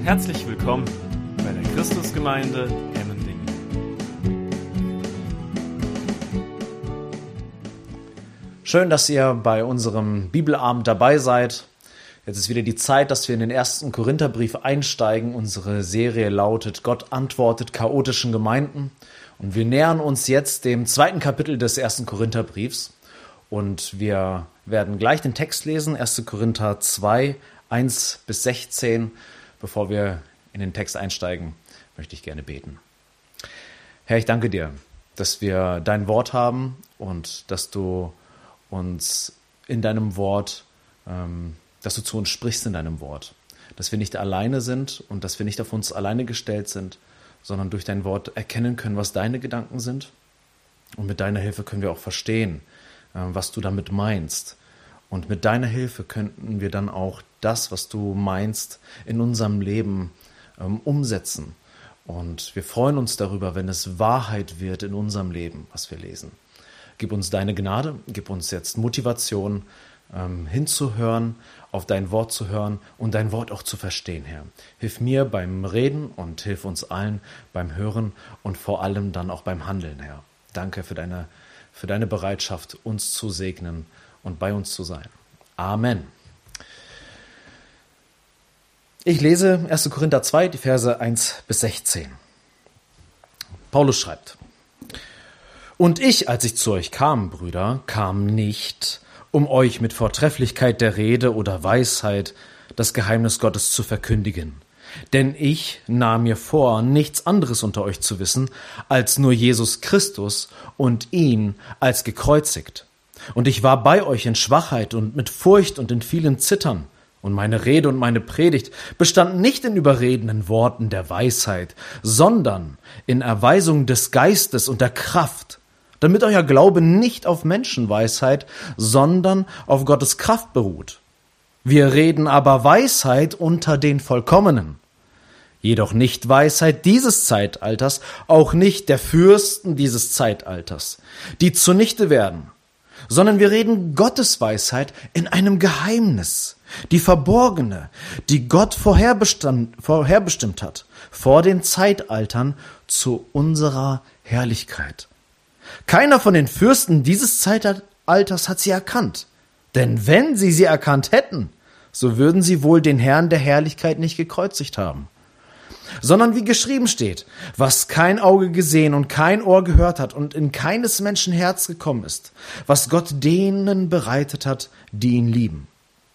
Herzlich willkommen bei der Christusgemeinde Emmendingen. Schön, dass ihr bei unserem Bibelabend dabei seid. Jetzt ist wieder die Zeit, dass wir in den 1. Korintherbrief einsteigen. Unsere Serie lautet Gott antwortet chaotischen Gemeinden. Und wir nähern uns jetzt dem 2. Kapitel des 1. Korintherbriefs. Und wir werden gleich den Text lesen, 1. Korinther 2, 1 bis 16. Bevor wir in den Text einsteigen, möchte ich gerne beten. Herr, ich danke dir, dass wir dein Wort haben und dass du uns in deinem Wort, dass du zu uns sprichst in deinem Wort. Dass wir nicht alleine sind und dass wir nicht auf uns alleine gestellt sind, sondern durch dein Wort erkennen können, was deine Gedanken sind. Und mit deiner Hilfe können wir auch verstehen, was du damit meinst. Und mit deiner Hilfe könnten wir dann auch das, was du meinst, in unserem Leben umsetzen. Und wir freuen uns darüber, wenn es Wahrheit wird in unserem Leben, was wir lesen. Gib uns deine Gnade, gib uns jetzt Motivation, hinzuhören, auf dein Wort zu hören und dein Wort auch zu verstehen, Herr. Hilf mir beim Reden und hilf uns allen beim Hören und vor allem dann auch beim Handeln, Herr. Danke für deine Bereitschaft, uns zu segnen und bei uns zu sein. Amen. Ich lese 1. Korinther 2, die Verse 1 bis 16. Paulus schreibt: Und ich, als ich zu euch kam, Brüder, kam nicht, um euch mit Vortrefflichkeit der Rede oder Weisheit das Geheimnis Gottes zu verkündigen. Denn ich nahm mir vor, nichts anderes unter euch zu wissen, als nur Jesus Christus und ihn als gekreuzigt. Und ich war bei euch in Schwachheit und mit Furcht und in vielen Zittern. Und meine Rede und meine Predigt bestanden nicht in überredenden Worten der Weisheit, sondern in Erweisung des Geistes und der Kraft, damit euer Glaube nicht auf Menschenweisheit, sondern auf Gottes Kraft beruht. Wir reden aber Weisheit unter den Vollkommenen. Jedoch nicht Weisheit dieses Zeitalters, auch nicht der Fürsten dieses Zeitalters, die zunichte werden, sondern wir reden Gottes Weisheit in einem Geheimnis, die verborgene, die Gott vorherbestimmt hat, vor den Zeitaltern zu unserer Herrlichkeit. Keiner von den Fürsten dieses Zeitalters hat sie erkannt, denn wenn sie erkannt hätten, so würden sie wohl den Herrn der Herrlichkeit nicht gekreuzigt haben. Sondern wie geschrieben steht, was kein Auge gesehen und kein Ohr gehört hat und in keines Menschen Herz gekommen ist, was Gott denen bereitet hat, die ihn lieben.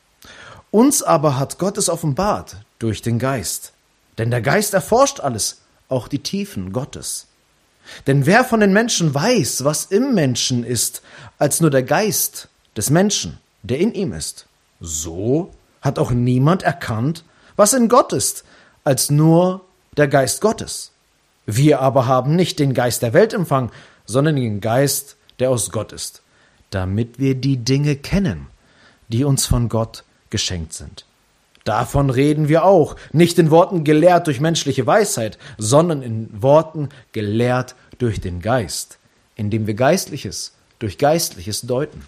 Uns aber hat Gott es offenbart durch den Geist. Denn der Geist erforscht alles, auch die Tiefen Gottes. Denn wer von den Menschen weiß, was im Menschen ist, als nur der Geist des Menschen, der in ihm ist? So hat auch niemand erkannt, was in Gott ist, als nur der Geist Gottes. Wir aber haben nicht den Geist der Welt empfangen, sondern den Geist, der aus Gott ist, damit wir die Dinge kennen, die uns von Gott geschenkt sind. Davon reden wir auch, nicht in Worten gelehrt durch menschliche Weisheit, sondern in Worten gelehrt durch den Geist, indem wir Geistliches durch Geistliches deuten.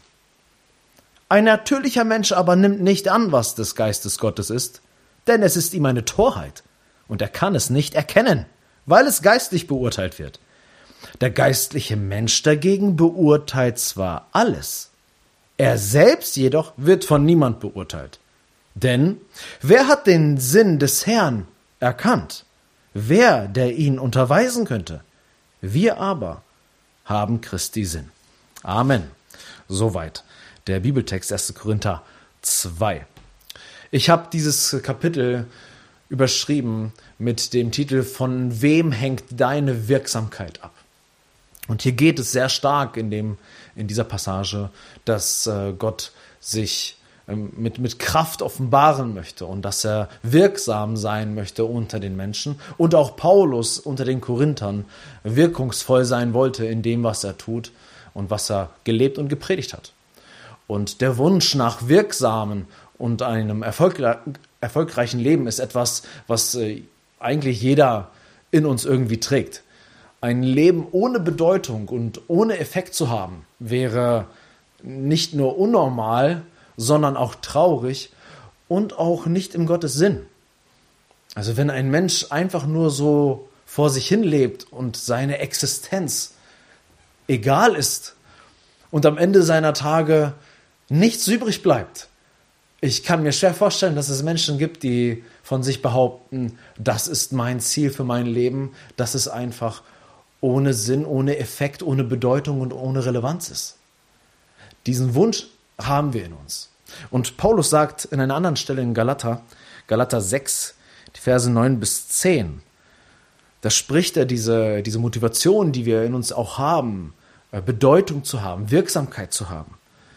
Ein natürlicher Mensch aber nimmt nicht an, was des Geistes Gottes ist, denn es ist ihm eine Torheit, und er kann es nicht erkennen, weil es geistlich beurteilt wird. Der geistliche Mensch dagegen beurteilt zwar alles, er selbst jedoch wird von niemand beurteilt. Denn wer hat den Sinn des Herrn erkannt? Wer, der ihn unterweisen könnte? Wir aber haben Christi Sinn. Amen. Soweit der Bibeltext 1. Korinther 2. Ich habe dieses Kapitel überschrieben mit dem Titel „Von wem hängt deine Wirksamkeit ab?“ Und hier geht es sehr stark in dieser Passage, dass Gott sich mit Kraft offenbaren möchte und dass er wirksam sein möchte unter den Menschen und auch Paulus unter den Korinthern wirkungsvoll sein wollte in dem, was er tut und was er gelebt und gepredigt hat. Und der Wunsch nach wirksamen und einem erfolgreichen Leben ist etwas, was eigentlich jeder in uns irgendwie trägt. Ein Leben ohne Bedeutung und ohne Effekt zu haben, wäre nicht nur unnormal, sondern auch traurig und auch nicht im Gottes Sinn. Also wenn ein Mensch einfach nur so vor sich hin lebt und seine Existenz egal ist und am Ende seiner Tage nichts übrig bleibt. Ich kann mir schwer vorstellen, dass es Menschen gibt, die von sich behaupten, das ist mein Ziel für mein Leben, dass es einfach ohne Sinn, ohne Effekt, ohne Bedeutung und ohne Relevanz ist. Diesen Wunsch haben wir in uns. Und Paulus sagt in einer anderen Stelle in Galater 6, die Verse 9 bis 10, da spricht er diese Motivation, die wir in uns auch haben, Bedeutung zu haben, Wirksamkeit zu haben.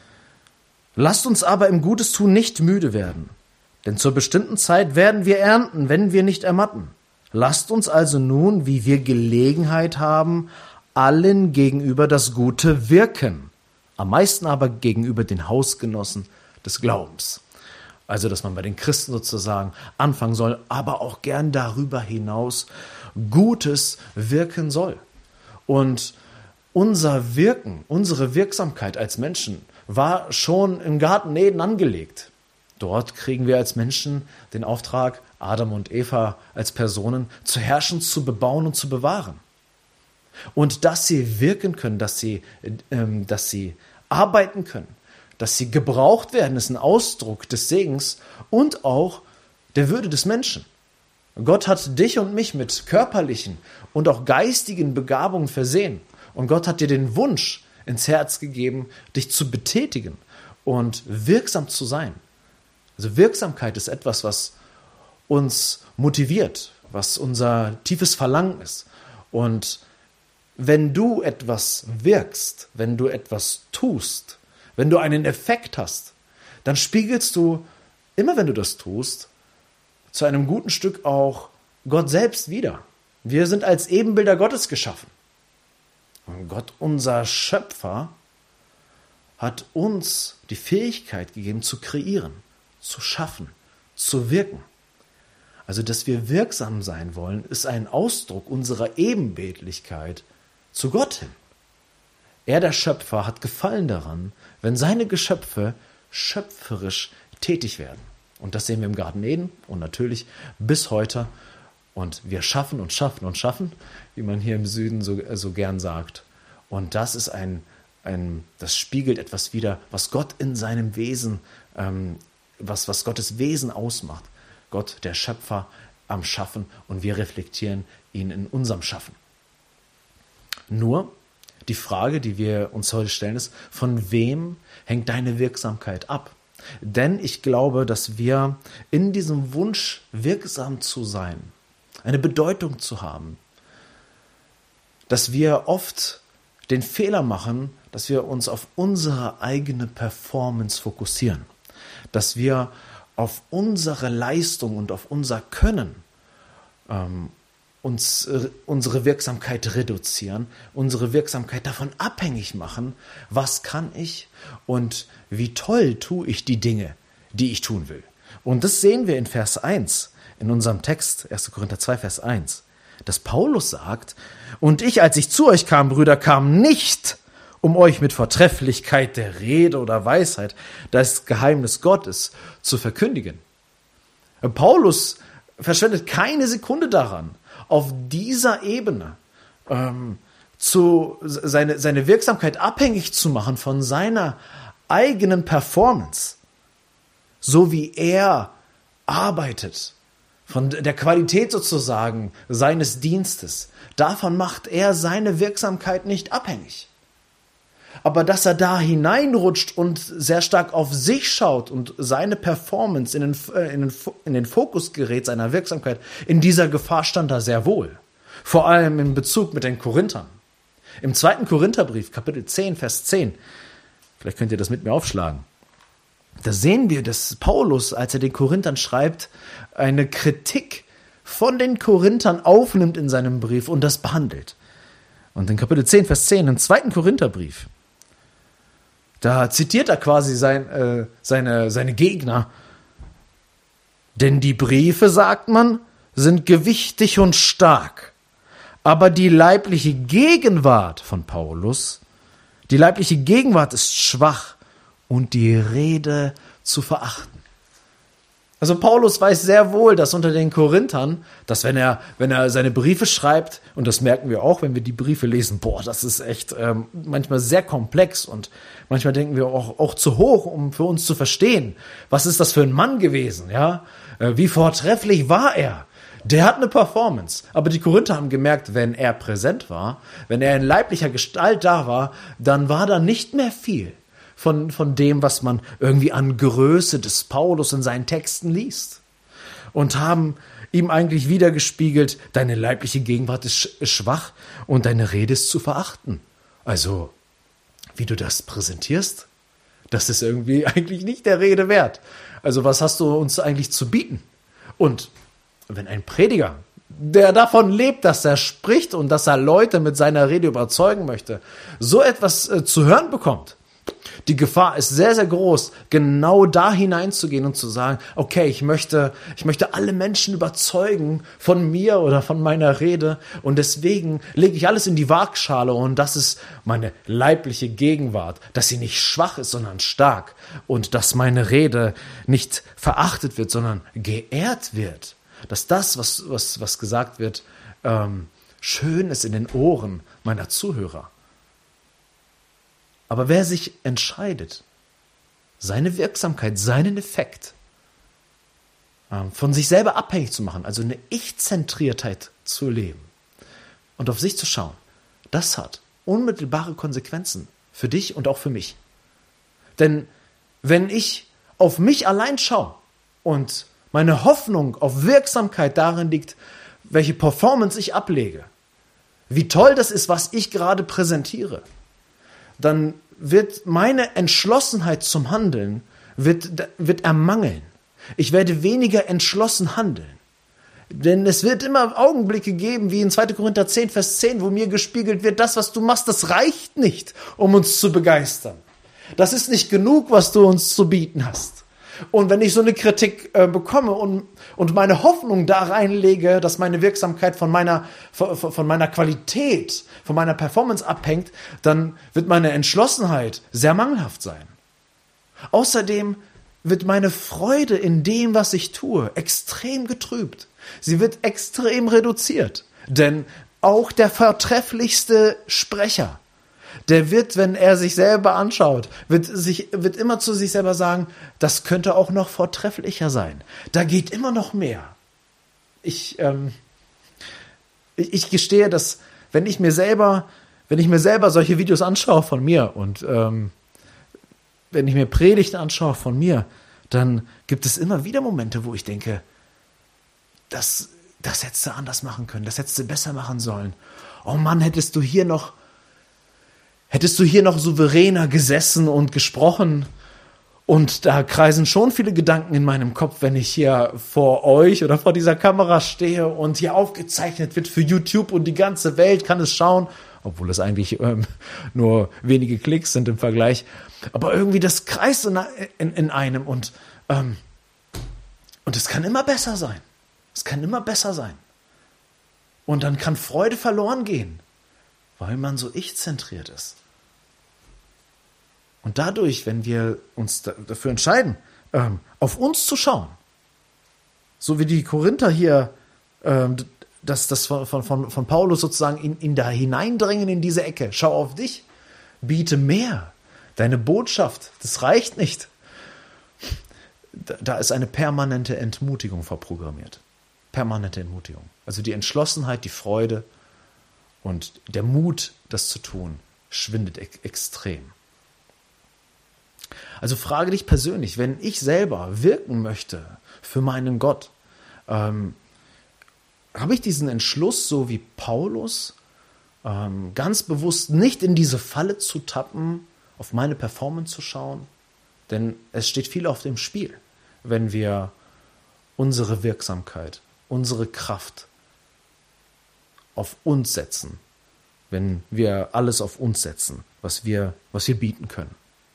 Lasst uns aber im Gutes tun nicht müde werden, denn zur bestimmten Zeit werden wir ernten, wenn wir nicht ermatten. Lasst uns also nun, wie wir Gelegenheit haben, allen gegenüber das Gute wirken, am meisten aber gegenüber den Hausgenossen des Glaubens. Also, dass man bei den Christen sozusagen anfangen soll, aber auch gern darüber hinaus Gutes wirken soll. Und unser Wirken, unsere Wirksamkeit als Menschen war schon im Garten Eden angelegt. Dort kriegen wir als Menschen den Auftrag, Adam und Eva als Personen zu herrschen, zu bebauen und zu bewahren. Und dass sie wirken können, dass sie arbeiten können, dass sie gebraucht werden, ist ein Ausdruck des Segens und auch der Würde des Menschen. Gott hat dich und mich mit körperlichen und auch geistigen Begabungen versehen. Und Gott hat dir den Wunsch ins Herz gegeben, dich zu betätigen und wirksam zu sein. Also Wirksamkeit ist etwas, was uns motiviert, was unser tiefes Verlangen ist. Und wenn du etwas wirkst, wenn du etwas tust, wenn du einen Effekt hast, dann spiegelst du, immer wenn du das tust, zu einem guten Stück auch Gott selbst wider. Wir sind als Ebenbilder Gottes geschaffen. Und Gott, unser Schöpfer, hat uns die Fähigkeit gegeben, zu kreieren, zu schaffen, zu wirken. Also, dass wir wirksam sein wollen, ist ein Ausdruck unserer Ebenbildlichkeit zu Gott hin. Er, der Schöpfer, hat Gefallen daran, wenn seine Geschöpfe schöpferisch tätig werden. Und das sehen wir im Garten Eden und natürlich bis heute. Und wir schaffen und schaffen und schaffen, wie man hier im Süden so gern sagt. Und das ist das spiegelt etwas wider, was Gott in seinem Wesen, was Gottes Wesen ausmacht. Gott, der Schöpfer, am Schaffen und wir reflektieren ihn in unserem Schaffen. Nur die Frage, die wir uns heute stellen, ist, von wem hängt deine Wirksamkeit ab? Denn ich glaube, dass wir in diesem Wunsch, wirksam zu sein, eine Bedeutung zu haben, dass wir oft den Fehler machen, dass wir uns auf unsere eigene Performance fokussieren, dass wir auf unsere Leistung und auf unser Können unsere Wirksamkeit reduzieren, unsere Wirksamkeit davon abhängig machen, was kann ich und wie toll tue ich die Dinge, die ich tun will. Und das sehen wir in Vers 1, in unserem Text, 1. Korinther 2, Vers 1, dass Paulus sagt, und ich, als ich zu euch kam, Brüder, kam nicht, um euch mit Vortrefflichkeit der Rede oder Weisheit das Geheimnis Gottes zu verkündigen. Paulus verschwendet keine Sekunde daran, auf dieser Ebene seine Wirksamkeit abhängig zu machen von seiner eigenen Performance, so wie er arbeitet, von der Qualität sozusagen seines Dienstes. Davon macht er seine Wirksamkeit nicht abhängig. Aber dass er da hineinrutscht und sehr stark auf sich schaut und seine Performance in den Fokus gerät, seiner Wirksamkeit, in dieser Gefahr stand er sehr wohl. Vor allem in Bezug mit den Korinthern. Im 2. Korintherbrief, Kapitel 10, Vers 10, vielleicht könnt ihr das mit mir aufschlagen, da sehen wir, dass Paulus, als er den Korinthern schreibt, eine Kritik von den Korinthern aufnimmt in seinem Brief und das behandelt. Und in Kapitel 10, Vers 10, im 2. Korintherbrief, da zitiert er quasi seine Gegner. Denn die Briefe, sagt man, sind gewichtig und stark. Aber die leibliche Gegenwart von Paulus, die leibliche Gegenwart ist schwach und die Rede zu verachten. Also Paulus weiß sehr wohl, dass unter den Korinthern, dass wenn er seine Briefe schreibt, und das merken wir auch, wenn wir die Briefe lesen, boah, das ist echt manchmal sehr komplex und manchmal denken wir auch zu hoch, um für uns zu verstehen, was ist das für ein Mann gewesen, ja? Wie vortrefflich war er? Der hat eine Performance. Aber die Korinther haben gemerkt, wenn er präsent war, wenn er in leiblicher Gestalt da war, dann war da nicht mehr viel von dem, was man irgendwie an Größe des Paulus in seinen Texten liest. Und haben ihm eigentlich wiedergespiegelt, deine leibliche Gegenwart ist schwach und deine Rede ist zu verachten. Also, wie du das präsentierst, das ist irgendwie eigentlich nicht der Rede wert. Also, was hast du uns eigentlich zu bieten? Und wenn ein Prediger, der davon lebt, dass er spricht und dass er Leute mit seiner Rede überzeugen möchte, so etwas zu hören bekommt, die Gefahr ist sehr, sehr groß, genau da hineinzugehen und zu sagen, okay, ich möchte alle Menschen überzeugen von mir oder von meiner Rede und deswegen lege ich alles in die Waagschale und das ist meine leibliche Gegenwart, dass sie nicht schwach ist, sondern stark und dass meine Rede nicht verachtet wird, sondern geehrt wird. Dass das, was gesagt wird, schön ist in den Ohren meiner Zuhörer. Aber wer sich entscheidet, seine Wirksamkeit, seinen Effekt von sich selber abhängig zu machen, also eine Ich-Zentriertheit zu leben und auf sich zu schauen, das hat unmittelbare Konsequenzen für dich und auch für mich. Denn wenn ich auf mich allein schaue und meine Hoffnung auf Wirksamkeit darin liegt, welche Performance ich ablege, wie toll das ist, was ich gerade präsentiere, dann wird meine Entschlossenheit zum Handeln wird ermangeln. Ich werde weniger entschlossen handeln. Denn es wird immer Augenblicke geben, wie in 2. Korinther 10, Vers 10, wo mir gespiegelt wird, das, was du machst, das reicht nicht, um uns zu begeistern. Das ist nicht genug, was du uns zu bieten hast. Und wenn ich so eine Kritik bekomme und meine Hoffnung da reinlege, dass meine Wirksamkeit von meiner Qualität, von meiner Performance abhängt, dann wird meine Entschlossenheit sehr mangelhaft sein. Außerdem wird meine Freude in dem, was ich tue, extrem getrübt. Sie wird extrem reduziert. Denn auch der vortrefflichste Sprecher, der wird, wenn er sich selber anschaut, wird immer zu sich selber sagen, das könnte auch noch vortrefflicher sein. Da geht immer noch mehr. Ich gestehe, dass wenn ich mir selber solche Videos anschaue von mir und wenn ich mir Predigten anschaue von mir, dann gibt es immer wieder Momente, wo ich denke, das hättest du anders machen können, das hättest du besser machen sollen. Oh Mann, hättest du hier noch souveräner gesessen und gesprochen? Und da kreisen schon viele Gedanken in meinem Kopf, wenn ich hier vor euch oder vor dieser Kamera stehe und hier aufgezeichnet wird für YouTube und die ganze Welt kann es schauen, obwohl es eigentlich nur wenige Klicks sind im Vergleich. Aber irgendwie das kreist in einem und es kann immer besser sein. Es kann immer besser sein. Und dann kann Freude verloren gehen, weil man so ich-zentriert ist. Und dadurch, wenn wir uns dafür entscheiden, auf uns zu schauen, so wie die Korinther hier das von Paulus sozusagen in da hineindrängen in diese Ecke, schau auf dich, biete mehr, deine Botschaft, das reicht nicht. Da ist eine permanente Entmutigung vorprogrammiert. Permanente Entmutigung. Also die Entschlossenheit, die Freude und der Mut, das zu tun, schwindet extrem. Also frage dich persönlich, wenn ich selber wirken möchte für meinen Gott, habe ich diesen Entschluss, so wie Paulus, ganz bewusst nicht in diese Falle zu tappen, auf meine Performance zu schauen? Denn es steht viel auf dem Spiel, wenn wir unsere Wirksamkeit, unsere Kraft auf uns setzen, wenn wir alles auf uns setzen, was wir bieten können.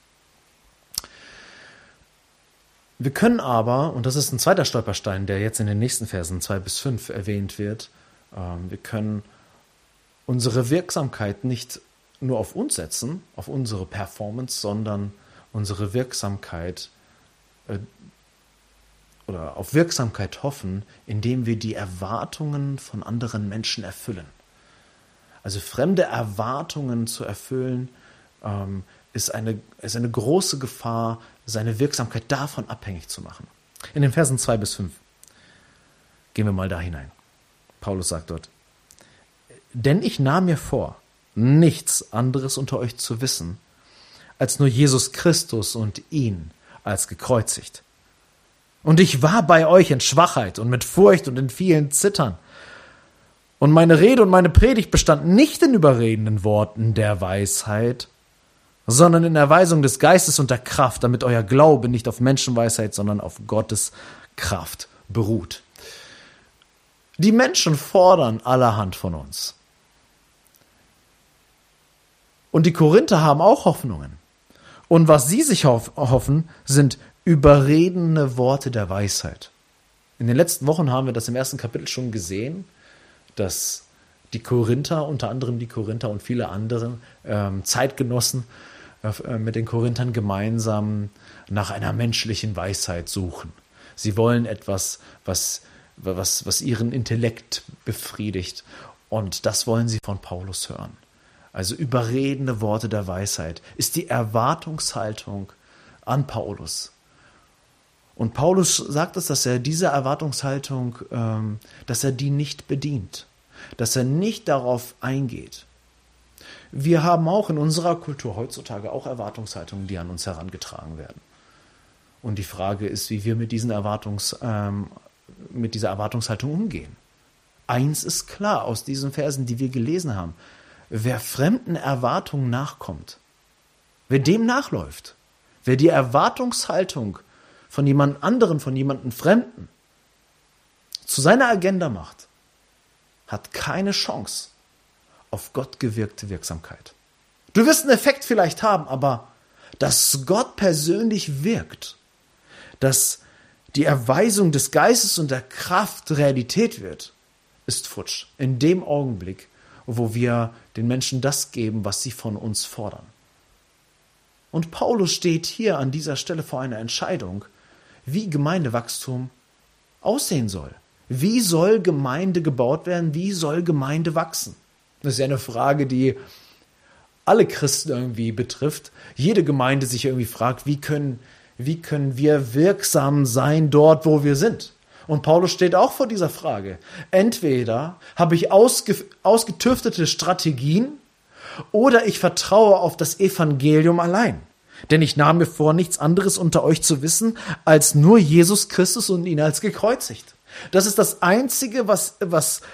Wir können aber, und das ist ein zweiter Stolperstein, der jetzt in den nächsten Versen 2-5 erwähnt wird, wir können unsere Wirksamkeit nicht nur auf uns setzen, auf unsere Performance, sondern unsere Wirksamkeit oder auf Wirksamkeit hoffen, indem wir die Erwartungen von anderen Menschen erfüllen. Also fremde Erwartungen zu erfüllen, ist eine große Gefahr, seine Wirksamkeit davon abhängig zu machen. In den Versen 2 bis 5 gehen wir mal da hinein. Paulus sagt dort: Denn ich nahm mir vor, nichts anderes unter euch zu wissen, als nur Jesus Christus und ihn als gekreuzigt. Und ich war bei euch in Schwachheit und mit Furcht und in vielen Zittern. Und meine Rede und meine Predigt bestanden nicht in überredenden Worten der Weisheit, sondern in Erweisung des Geistes und der Kraft, damit euer Glaube nicht auf Menschenweisheit, sondern auf Gottes Kraft beruht. Die Menschen fordern allerhand von uns. Und die Korinther haben auch Hoffnungen. Und was sie sich hoffen, sind überredende Worte der Weisheit. In den letzten Wochen haben wir das im ersten Kapitel schon gesehen, dass die Korinther, unter anderem die Korinther und viele andere Zeitgenossen mit den Korinthern gemeinsam nach einer menschlichen Weisheit suchen. Sie wollen etwas, was ihren Intellekt befriedigt, und das wollen sie von Paulus hören. Also überredende Worte der Weisheit ist die Erwartungshaltung an Paulus. Und Paulus sagt es, dass er diese Erwartungshaltung, dass er die nicht bedient, dass er nicht darauf eingeht. Wir haben auch in unserer Kultur heutzutage auch Erwartungshaltungen, die an uns herangetragen werden. Und die Frage ist, wie wir mit dieser Erwartungshaltung umgehen. Eins ist klar aus diesen Versen, die wir gelesen haben: Wer fremden Erwartungen nachkommt, wer dem nachläuft, wer die Erwartungshaltung von jemand anderen, von jemandem Fremden zu seiner Agenda macht, hat keine Chance auf Gott gewirkte Wirksamkeit. Du wirst einen Effekt vielleicht haben, aber dass Gott persönlich wirkt, dass die Erweisung des Geistes und der Kraft Realität wird, ist futsch. In dem Augenblick, wo wir den Menschen das geben, was sie von uns fordern. Und Paulus steht hier an dieser Stelle vor einer Entscheidung, wie Gemeindewachstum aussehen soll. Wie soll Gemeinde gebaut werden? Wie soll Gemeinde wachsen? Das ist ja eine Frage, die alle Christen irgendwie betrifft. Jede Gemeinde sich irgendwie fragt, wie können wir wirksam sein dort, wo wir sind? Und Paulus steht auch vor dieser Frage. Entweder habe ich ausgetüftete Strategien oder ich vertraue auf das Evangelium allein. Denn ich nahm mir vor, nichts anderes unter euch zu wissen, als nur Jesus Christus und ihn als gekreuzigt. Das ist das Einzige, was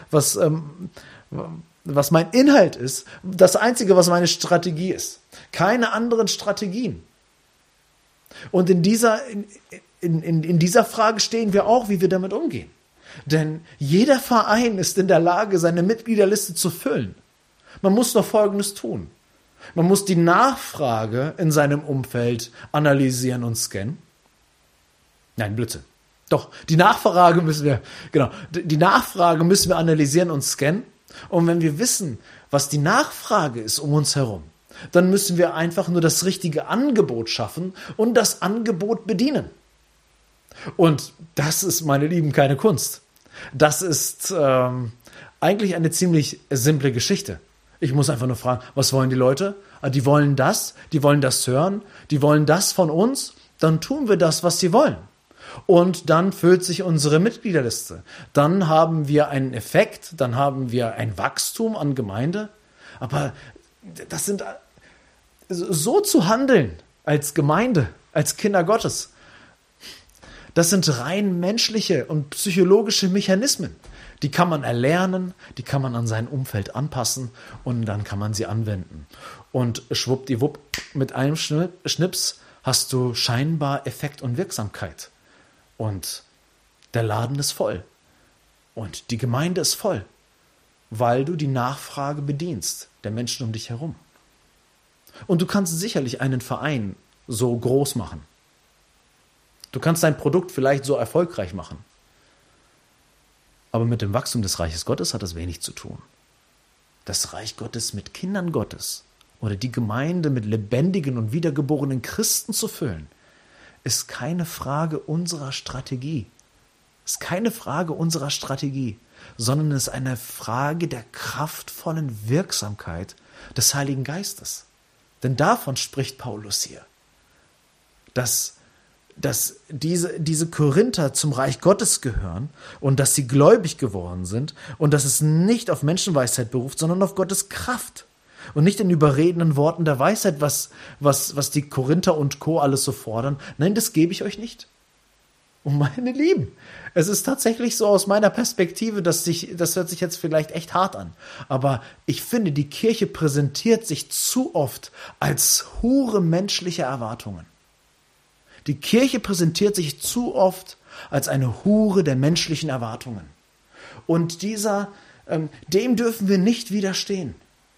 mein Inhalt ist, das Einzige, was meine Strategie ist. Keine anderen Strategien. Und in dieser Frage stehen wir auch, wie wir damit umgehen. Denn jeder Verein ist in der Lage, seine Mitgliederliste zu füllen. Man muss nur Folgendes tun. Man muss die Nachfrage in seinem Umfeld analysieren und scannen. Nein, Blödsinn. Doch, die Nachfrage müssen wir analysieren und scannen. Und wenn wir wissen, was die Nachfrage ist um uns herum, dann müssen wir einfach nur das richtige Angebot schaffen und das Angebot bedienen. Und das ist, meine Lieben, keine Kunst. Das ist eigentlich eine ziemlich simple Geschichte. Ich muss einfach nur fragen, was wollen die Leute? Die wollen das hören, die wollen das von uns, dann tun wir das, was sie wollen. Und dann füllt sich unsere Mitgliederliste. Dann haben wir einen Effekt, dann haben wir ein Wachstum an Gemeinde. Aber das sind so zu handeln als Gemeinde, als Kinder Gottes. Das sind rein menschliche und psychologische Mechanismen. Die kann man erlernen, die kann man an sein Umfeld anpassen und dann kann man sie anwenden. Und schwuppdiwupp, mit einem Schnips hast du scheinbar Effekt und Wirksamkeit. Und der Laden ist voll. Und die Gemeinde ist voll, weil du die Nachfrage bedienst, der Menschen um dich herum. Und du kannst sicherlich einen Verein so groß machen. Du kannst dein Produkt vielleicht so erfolgreich machen. Aber mit dem Wachstum des Reiches Gottes hat das wenig zu tun. Das Reich Gottes mit Kindern Gottes oder die Gemeinde mit lebendigen und wiedergeborenen Christen zu füllen, ist keine Frage unserer Strategie, Es ist keine Frage unserer Strategie, sondern es ist eine Frage der kraftvollen Wirksamkeit des Heiligen Geistes. Denn davon spricht Paulus hier, dass diese Korinther zum Reich Gottes gehören und dass sie gläubig geworden sind und dass es nicht auf Menschenweisheit beruft, sondern auf Gottes Kraft und nicht in überredenden Worten der Weisheit, was die Korinther und Co. alles so fordern. Nein, das gebe ich euch nicht. Und meine Lieben, es ist tatsächlich so aus meiner Perspektive, das hört sich jetzt vielleicht echt hart an, aber ich finde, die Kirche präsentiert sich zu oft als Hure menschlicher Erwartungen. Die Kirche präsentiert sich zu oft als eine Hure der menschlichen Erwartungen. Und dem dürfen wir nicht widerstehen.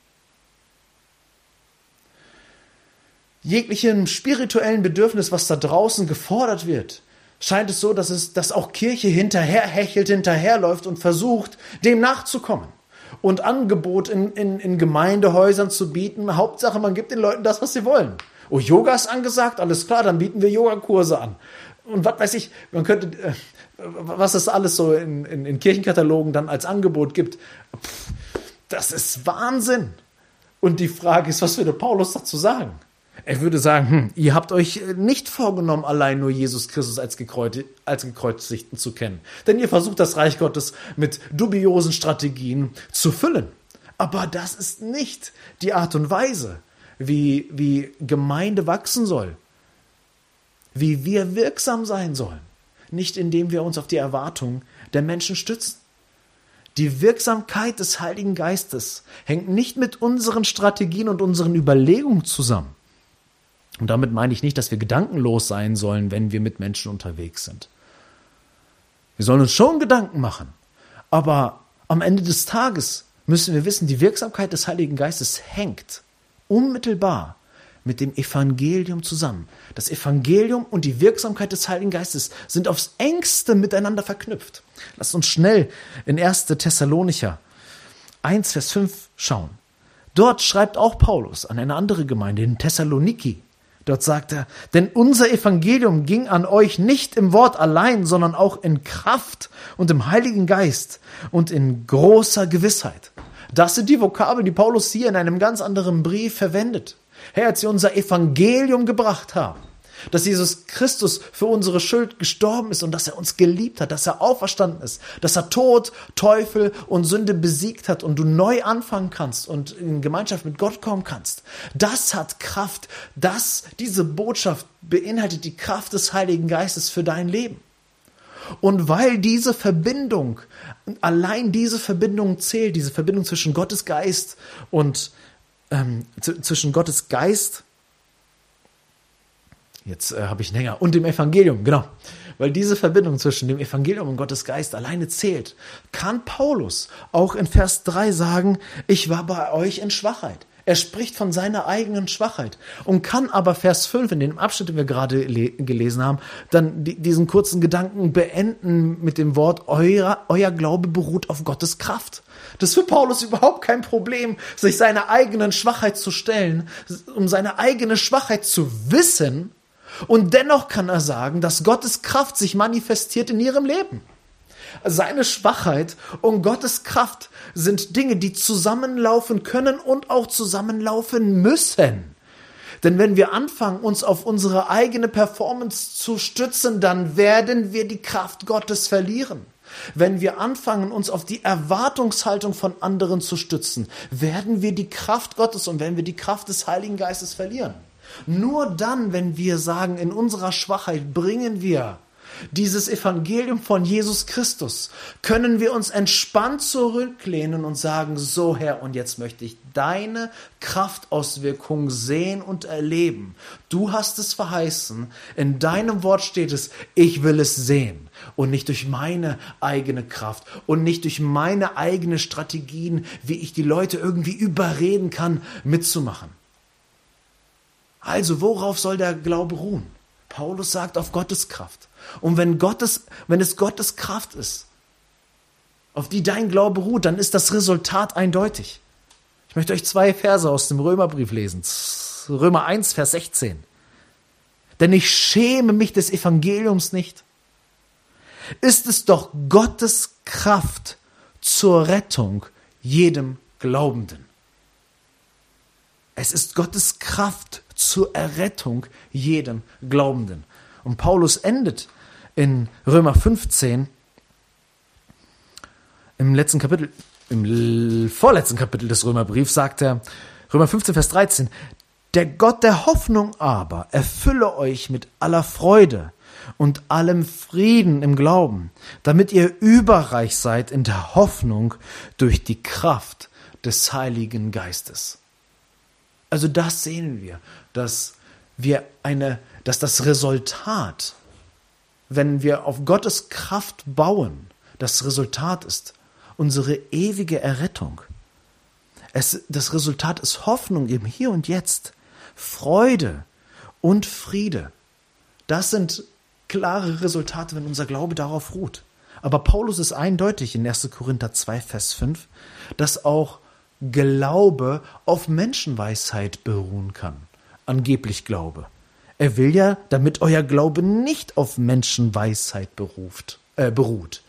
Jeglichem spirituellen Bedürfnis, was da draußen gefordert wird, scheint es so, dass auch Kirche hinterherläuft und versucht, dem nachzukommen. Und Angebot in Gemeindehäusern zu bieten. Hauptsache, man gibt den Leuten das, was sie wollen. Oh, Yoga ist angesagt? Alles klar, dann bieten wir Yogakurse an. Und was weiß ich, man könnte, was es alles so in Kirchenkatalogen dann als Angebot gibt. Das ist Wahnsinn. Und die Frage ist, was würde Paulus dazu sagen? Er würde sagen, ihr habt euch nicht vorgenommen, allein nur Jesus Christus als Gekreuzigten zu kennen. Denn ihr versucht, das Reich Gottes mit dubiosen Strategien zu füllen. Aber das ist nicht die Art und Weise, wie Gemeinde wachsen soll, wie wir wirksam sein sollen. Nicht indem wir uns auf die Erwartungen der Menschen stützen. Die Wirksamkeit des Heiligen Geistes hängt nicht mit unseren Strategien und unseren Überlegungen zusammen. Und damit meine ich nicht, dass wir gedankenlos sein sollen, wenn wir mit Menschen unterwegs sind. Wir sollen uns schon Gedanken machen, aber am Ende des Tages müssen wir wissen, die Wirksamkeit des Heiligen Geistes hängt unmittelbar mit dem Evangelium zusammen. Das Evangelium und die Wirksamkeit des Heiligen Geistes sind aufs Engste miteinander verknüpft. Lasst uns schnell in 1. Thessalonicher 1, Vers 5 schauen. Dort schreibt auch Paulus an eine andere Gemeinde, in Thessaloniki. Dort sagt er, denn unser Evangelium ging an euch nicht im Wort allein, sondern auch in Kraft und im Heiligen Geist und in großer Gewissheit. Das sind die Vokabeln, die Paulus hier in einem ganz anderen Brief verwendet. Hey, als wir unser Evangelium gebracht haben, dass Jesus Christus für unsere Schuld gestorben ist und dass er uns geliebt hat, dass er auferstanden ist, dass er Tod, Teufel und Sünde besiegt hat und du neu anfangen kannst und in Gemeinschaft mit Gott kommen kannst. Das hat Kraft. Diese Botschaft beinhaltet die Kraft des Heiligen Geistes für dein Leben. Und weil allein diese Verbindung zählt, diese Verbindung zwischen Gottes Geist und und dem Evangelium, genau. Weil diese Verbindung zwischen dem Evangelium und Gottes Geist alleine zählt, kann Paulus auch in Vers 3 sagen, ich war bei euch in Schwachheit. Er spricht von seiner eigenen Schwachheit und kann aber Vers 5, in dem Abschnitt, den wir gerade gelesen haben, dann diesen kurzen Gedanken beenden mit dem Wort, euer Glaube beruht auf Gottes Kraft. Das ist für Paulus überhaupt kein Problem, sich seiner eigenen Schwachheit zu stellen, um seine eigene Schwachheit zu wissen. Und dennoch kann er sagen, dass Gottes Kraft sich manifestiert in ihrem Leben. Seine Schwachheit und Gottes Kraft sind Dinge, die zusammenlaufen können und auch zusammenlaufen müssen. Denn wenn wir anfangen, uns auf unsere eigene Performance zu stützen, dann werden wir die Kraft Gottes verlieren. Wenn wir anfangen, uns auf die Erwartungshaltung von anderen zu stützen, werden wir die Kraft Gottes und werden wir die Kraft des Heiligen Geistes verlieren. Nur dann, wenn wir sagen, in unserer Schwachheit bringen wir dieses Evangelium von Jesus Christus, können wir uns entspannt zurücklehnen und sagen, so Herr, und jetzt möchte ich deine Kraftauswirkung sehen und erleben. Du hast es verheißen, in deinem Wort steht es, ich will es sehen und nicht durch meine eigene Kraft und nicht durch meine eigenen Strategien, wie ich die Leute irgendwie überreden kann, mitzumachen. Also, worauf soll der Glaube ruhen? Paulus sagt auf Gottes Kraft. Und wenn es Gottes Kraft ist, auf die dein Glaube ruht, dann ist das Resultat eindeutig. Ich möchte euch 2 Verse aus dem Römerbrief lesen. Römer 1, Vers 16. Denn ich schäme mich des Evangeliums nicht. ist es doch Gottes Kraft zur Rettung jedem Glaubenden. Es ist Gottes Kraft zur Errettung jedem Glaubenden. Und Paulus endet in Römer 15, im vorletzten Kapitel des Römerbriefs, sagt er, Römer 15, Vers 13, der Gott der Hoffnung aber erfülle euch mit aller Freude und allem Frieden im Glauben, damit ihr überreich seid in der Hoffnung durch die Kraft des Heiligen Geistes. Also das sehen wir, dass das Resultat, wenn wir auf Gottes Kraft bauen, das Resultat ist unsere ewige Errettung. Das Resultat ist Hoffnung im Hier und Jetzt, Freude und Friede. Das sind klare Resultate, wenn unser Glaube darauf ruht. Aber Paulus ist eindeutig in 1. Korinther 2, Vers 5, dass auch Glaube auf Menschenweisheit beruhen kann. Angeblich Glaube. Er will ja, damit euer Glaube nicht auf Menschenweisheit beruht.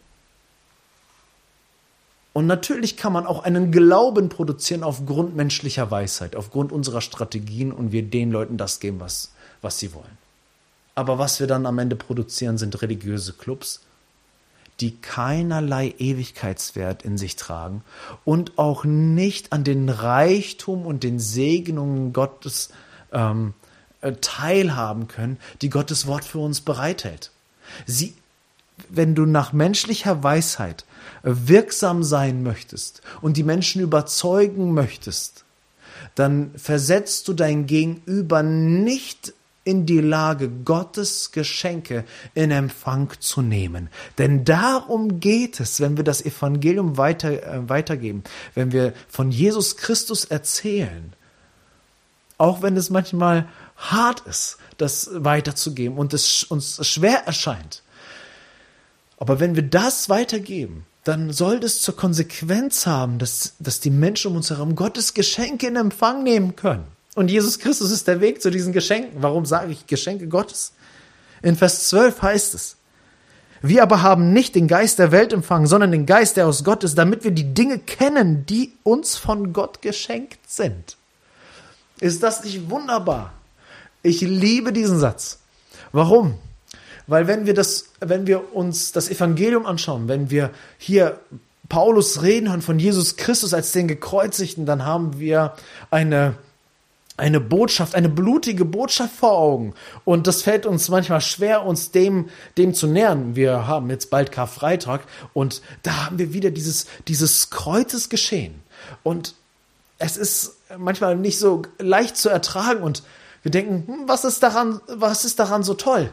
Und natürlich kann man auch einen Glauben produzieren aufgrund menschlicher Weisheit, aufgrund unserer Strategien und wir den Leuten das geben, was sie wollen. Aber was wir dann am Ende produzieren, sind religiöse Clubs, die keinerlei Ewigkeitswert in sich tragen und auch nicht an den Reichtum und den Segnungen Gottes teilhaben können, die Gottes Wort für uns bereithält. Wenn du nach menschlicher Weisheit wirksam sein möchtest und die Menschen überzeugen möchtest, dann versetzt du dein Gegenüber nicht in die Lage, Gottes Geschenke in Empfang zu nehmen. Denn darum geht es, wenn wir das Evangelium weitergeben, wenn wir von Jesus Christus erzählen, auch wenn es manchmal hart ist, das weiterzugeben und es uns schwer erscheint. Aber wenn wir das weitergeben, dann soll das zur Konsequenz haben, dass die Menschen um uns herum Gottes Geschenke in Empfang nehmen können. Und Jesus Christus ist der Weg zu diesen Geschenken. Warum sage ich Geschenke Gottes? In Vers 12 heißt es, wir aber haben nicht den Geist der Welt empfangen, sondern den Geist, der aus Gott ist, damit wir die Dinge kennen, die uns von Gott geschenkt sind. Ist das nicht wunderbar? Ich liebe diesen Satz. Warum? Weil wenn wir uns das Evangelium anschauen, wenn wir hier Paulus reden hören von Jesus Christus als den Gekreuzigten, dann haben wir eine Botschaft, eine blutige Botschaft vor Augen. Und das fällt uns manchmal schwer, uns dem zu nähern. Wir haben jetzt bald Karfreitag und da haben wir wieder dieses Kreuzesgeschehen. Und es ist manchmal nicht so leicht zu ertragen und wir denken, was ist daran so toll?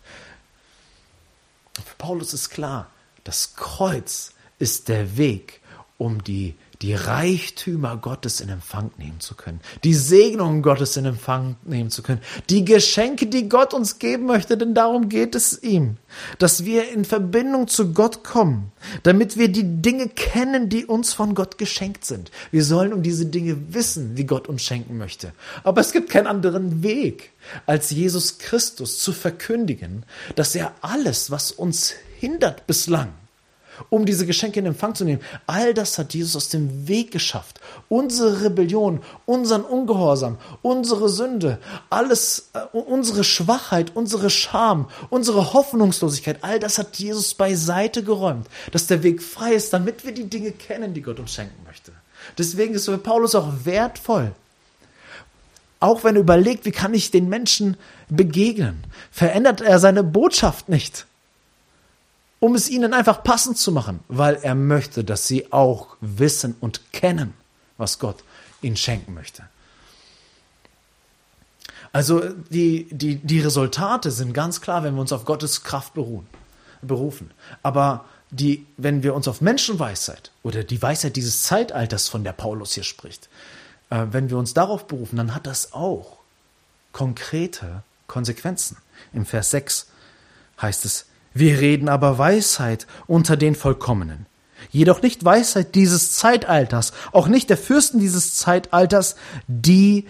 Für Paulus ist klar, das Kreuz ist der Weg, um die Reichtümer Gottes in Empfang nehmen zu können, die Segnungen Gottes in Empfang nehmen zu können, die Geschenke, die Gott uns geben möchte, denn darum geht es ihm, dass wir in Verbindung zu Gott kommen, damit wir die Dinge kennen, die uns von Gott geschenkt sind. Wir sollen um diese Dinge wissen, die Gott uns schenken möchte. Aber es gibt keinen anderen Weg, als Jesus Christus zu verkündigen, dass er alles, was uns hindert bislang, um diese Geschenke in Empfang zu nehmen. All das hat Jesus aus dem Weg geschafft. Unsere Rebellion, unseren Ungehorsam, unsere Sünde, alles, unsere Schwachheit, unsere Scham, unsere Hoffnungslosigkeit, all das hat Jesus beiseite geräumt, dass der Weg frei ist, damit wir die Dinge kennen, die Gott uns schenken möchte. Deswegen ist es für Paulus auch wertvoll, auch wenn er überlegt, wie kann ich den Menschen begegnen, verändert er seine Botschaft nicht, um es ihnen einfach passend zu machen, weil er möchte, dass sie auch wissen und kennen, was Gott ihnen schenken möchte. Also die Resultate sind ganz klar, wenn wir uns auf Gottes Kraft berufen. Aber wenn wir uns auf Menschenweisheit oder die Weisheit dieses Zeitalters, von der Paulus hier spricht, wenn wir uns darauf berufen, dann hat das auch konkrete Konsequenzen. Im Vers 6 heißt es, wir reden aber Weisheit unter den Vollkommenen. Jedoch nicht Weisheit dieses Zeitalters, auch nicht der Fürsten dieses Zeitalters, die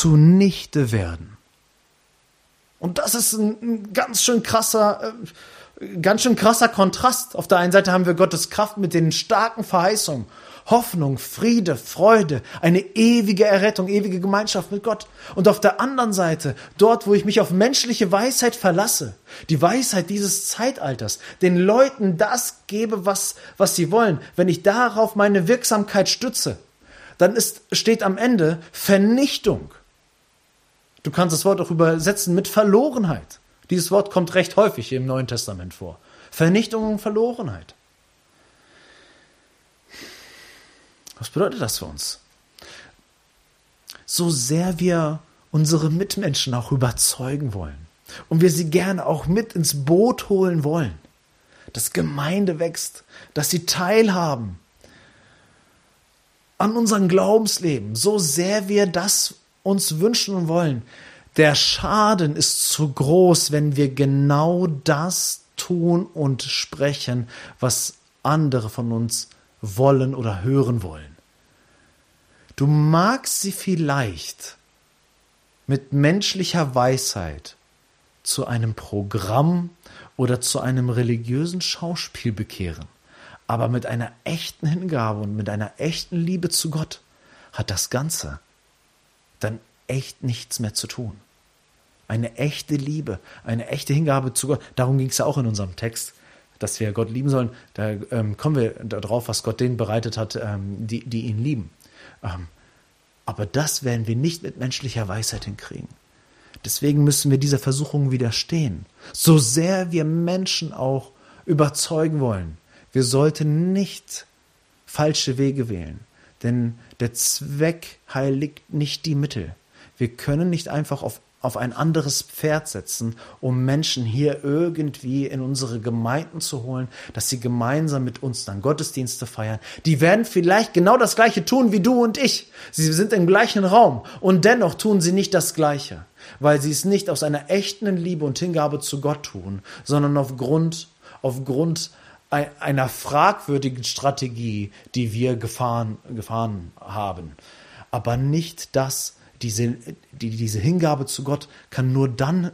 zunichte werden. Und das ist ein ganz schön krasser ganz schön krasser Kontrast. Auf der einen Seite haben wir Gottes Kraft mit den starken Verheißungen. Hoffnung, Friede, Freude, eine ewige Errettung, ewige Gemeinschaft mit Gott. Und auf der anderen Seite, dort, wo ich mich auf menschliche Weisheit verlasse, die Weisheit dieses Zeitalters, den Leuten das gebe, was sie wollen, wenn ich darauf meine Wirksamkeit stütze, dann steht am Ende Vernichtung. Du kannst das Wort auch übersetzen mit Verlorenheit. Dieses Wort kommt recht häufig im Neuen Testament vor. Vernichtung und Verlorenheit. Was bedeutet das für uns? So sehr wir unsere Mitmenschen auch überzeugen wollen und wir sie gerne auch mit ins Boot holen wollen, dass Gemeinde wächst, dass sie teilhaben an unserem Glaubensleben, so sehr wir das uns wünschen und wollen, der Schaden ist zu groß, wenn wir genau das tun und sprechen, was andere von uns wollen oder hören wollen. Du magst sie vielleicht mit menschlicher Weisheit zu einem Programm oder zu einem religiösen Schauspiel bekehren, aber mit einer echten Hingabe und mit einer echten Liebe zu Gott hat das Ganze dann echt nichts mehr zu tun. Eine echte Liebe, eine echte Hingabe zu Gott, darum ging es ja auch in unserem Text, dass wir Gott lieben sollen, da kommen wir darauf, was Gott denen bereitet hat, die ihn lieben. Aber das werden wir nicht mit menschlicher Weisheit hinkriegen. Deswegen müssen wir dieser Versuchung widerstehen. So sehr wir Menschen auch überzeugen wollen, wir sollten nicht falsche Wege wählen, denn der Zweck heiligt nicht die Mittel. Wir können nicht einfach auf ein anderes Pferd setzen, um Menschen hier irgendwie in unsere Gemeinden zu holen, dass sie gemeinsam mit uns dann Gottesdienste feiern. Die werden vielleicht genau das Gleiche tun wie du und ich. Sie sind im gleichen Raum und dennoch tun sie nicht das Gleiche, weil sie es nicht aus einer echten Liebe und Hingabe zu Gott tun, sondern aufgrund einer fragwürdigen Strategie, die wir gefahren haben. Aber nicht das. Diese Hingabe zu Gott kann nur dann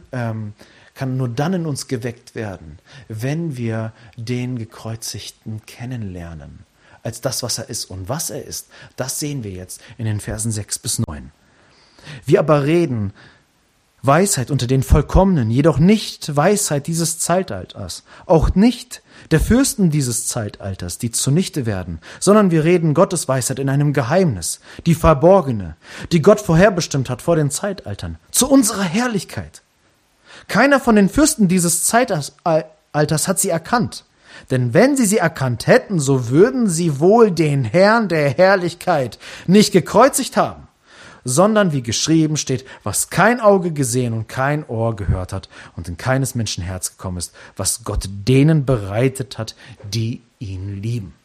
in uns geweckt werden, wenn wir den Gekreuzigten kennenlernen, als das, was er ist. Und was er ist, das sehen wir jetzt in den Versen 6 bis 9. Wir aber reden Weisheit unter den Vollkommenen, jedoch nicht Weisheit dieses Zeitalters, auch nicht der Fürsten dieses Zeitalters, die zunichte werden, sondern wir reden Gottes Weisheit in einem Geheimnis, die verborgene, die Gott vorherbestimmt hat vor den Zeitaltern, zu unserer Herrlichkeit. Keiner von den Fürsten dieses Zeitalters hat sie erkannt, denn wenn sie erkannt hätten, so würden sie wohl den Herrn der Herrlichkeit nicht gekreuzigt haben, sondern wie geschrieben steht, was kein Auge gesehen und kein Ohr gehört hat und in keines Menschen Herz gekommen ist, was Gott denen bereitet hat, die ihn lieben.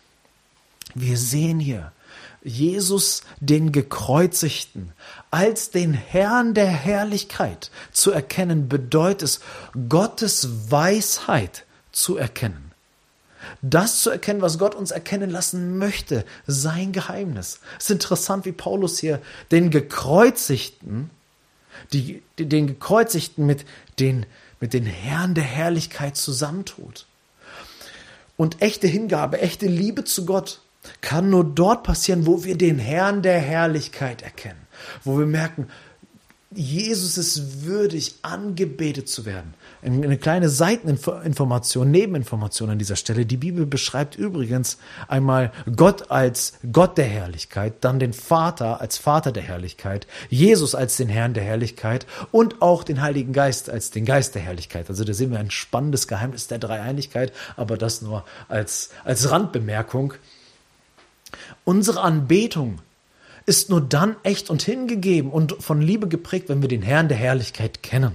Wir sehen hier Jesus, den Gekreuzigten, als den Herrn der Herrlichkeit zu erkennen, bedeutet es, Gottes Weisheit zu erkennen. Das zu erkennen, was Gott uns erkennen lassen möchte, sein Geheimnis. Es ist interessant, wie Paulus hier den Gekreuzigten, den Gekreuzigten mit den Herrn der Herrlichkeit zusammentut. Und echte Hingabe, echte Liebe zu Gott kann nur dort passieren, wo wir den Herrn der Herrlichkeit erkennen. Wo wir merken, Jesus ist würdig, angebetet zu werden. Eine kleine Seiteninformation, Nebeninformation an dieser Stelle. Die Bibel beschreibt übrigens einmal Gott als Gott der Herrlichkeit, dann den Vater als Vater der Herrlichkeit, Jesus als den Herrn der Herrlichkeit und auch den Heiligen Geist als den Geist der Herrlichkeit. Also da sehen wir ein spannendes Geheimnis der Dreieinigkeit, aber das nur als Randbemerkung. Unsere Anbetung ist nur dann echt und hingegeben und von Liebe geprägt, wenn wir den Herrn der Herrlichkeit kennen.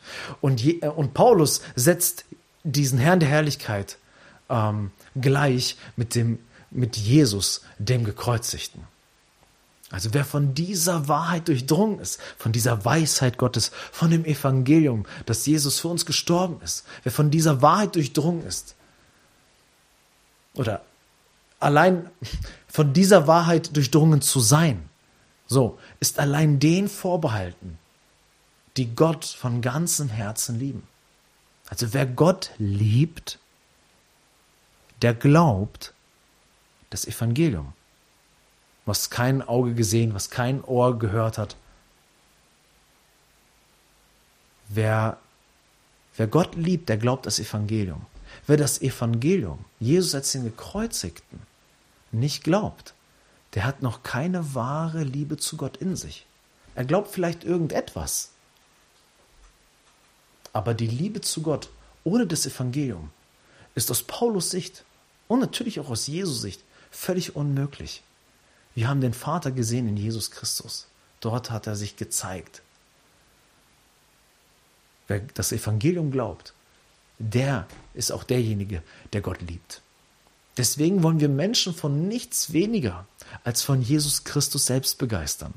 Und Paulus setzt diesen Herrn der Herrlichkeit gleich mit Jesus, dem Gekreuzigten. Also wer von dieser Wahrheit durchdrungen ist, von dieser Weisheit Gottes, von dem Evangelium, dass Jesus für uns gestorben ist, wer von dieser Wahrheit durchdrungen ist, oder allein von dieser Wahrheit durchdrungen zu sein, so, ist allein den vorbehalten, die Gott von ganzem Herzen lieben. Also wer Gott liebt, der glaubt das Evangelium. Was kein Auge gesehen, was kein Ohr gehört hat. Wer Gott liebt, der glaubt das Evangelium. Wer das Evangelium, Jesus als den Gekreuzigten, nicht glaubt, der hat noch keine wahre Liebe zu Gott in sich. Er glaubt vielleicht irgendetwas. Aber die Liebe zu Gott ohne das Evangelium ist aus Paulus Sicht und natürlich auch aus Jesu Sicht völlig unmöglich. Wir haben den Vater gesehen in Jesus Christus. Dort hat er sich gezeigt. Wer das Evangelium glaubt, der ist auch derjenige, der Gott liebt. Deswegen wollen wir Menschen von nichts weniger als von Jesus Christus selbst begeistern.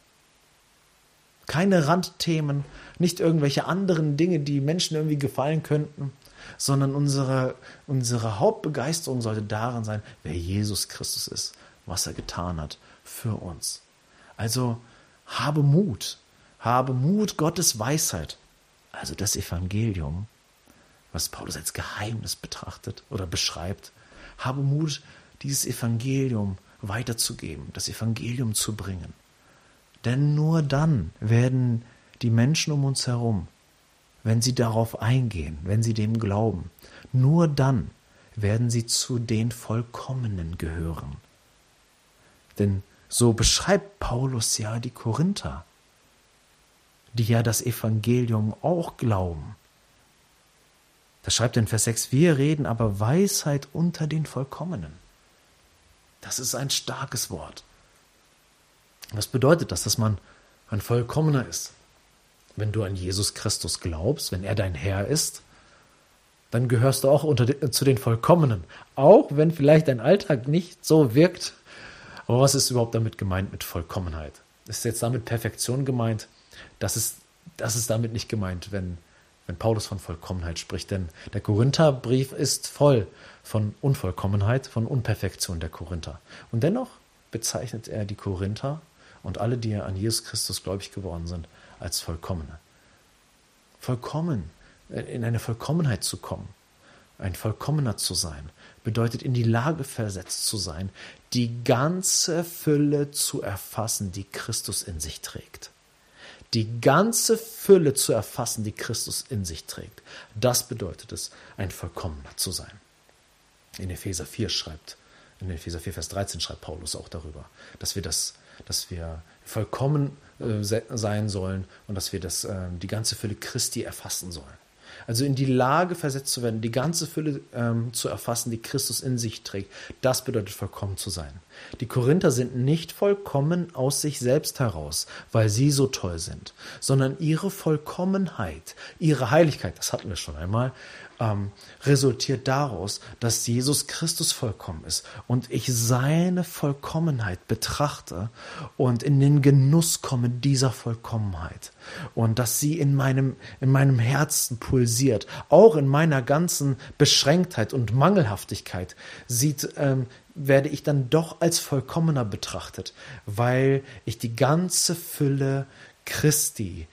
Keine Randthemen, nicht irgendwelche anderen Dinge, die Menschen irgendwie gefallen könnten, sondern unsere Hauptbegeisterung sollte darin sein, wer Jesus Christus ist, was er getan hat für uns. Also habe Mut, Gottes Weisheit, also das Evangelium, was Paulus als Geheimnis betrachtet oder beschreibt. Habe Mut, dieses Evangelium weiterzugeben, das Evangelium zu bringen. Denn nur dann werden die Menschen um uns herum, wenn sie darauf eingehen, wenn sie dem glauben, nur dann werden sie zu den Vollkommenen gehören. Denn so beschreibt Paulus ja die Korinther, die ja das Evangelium auch glauben. Da schreibt er in Vers 6, wir reden aber Weisheit unter den Vollkommenen. Das ist ein starkes Wort. Was bedeutet das, dass man ein Vollkommener ist? Wenn du an Jesus Christus glaubst, wenn er dein Herr ist, dann gehörst du auch zu den Vollkommenen. Auch wenn vielleicht dein Alltag nicht so wirkt. Aber was ist überhaupt damit gemeint mit Vollkommenheit? Ist jetzt damit Perfektion gemeint? Das ist damit nicht gemeint, wenn Paulus von Vollkommenheit spricht. Denn der Korintherbrief ist voll von Unvollkommenheit, von Unperfektion der Korinther. Und dennoch bezeichnet er die Korinther und alle, die an Jesus Christus gläubig geworden sind, als Vollkommene. Vollkommen, in eine Vollkommenheit zu kommen, ein Vollkommener zu sein, bedeutet in die Lage versetzt zu sein, die ganze Fülle zu erfassen, die Christus in sich trägt. Die ganze Fülle zu erfassen, die Christus in sich trägt. Das bedeutet es, ein Vollkommener zu sein. In Epheser 4, Vers 13 schreibt Paulus auch darüber, dass wir vollkommen sein sollen und dass wir die ganze Fülle Christi erfassen sollen. Also in die Lage versetzt zu werden, die ganze Fülle zu erfassen, die Christus in sich trägt. Das bedeutet, vollkommen zu sein. Die Korinther sind nicht vollkommen aus sich selbst heraus, weil sie so toll sind, sondern ihre Vollkommenheit, ihre Heiligkeit, das hatten wir schon einmal, resultiert daraus, dass Jesus Christus vollkommen ist und ich seine Vollkommenheit betrachte und in den Genuss komme dieser Vollkommenheit und dass sie in meinem Herzen pulsiert, auch in meiner ganzen Beschränktheit und Mangelhaftigkeit werde ich dann doch als vollkommener betrachtet, weil ich die ganze Fülle Christi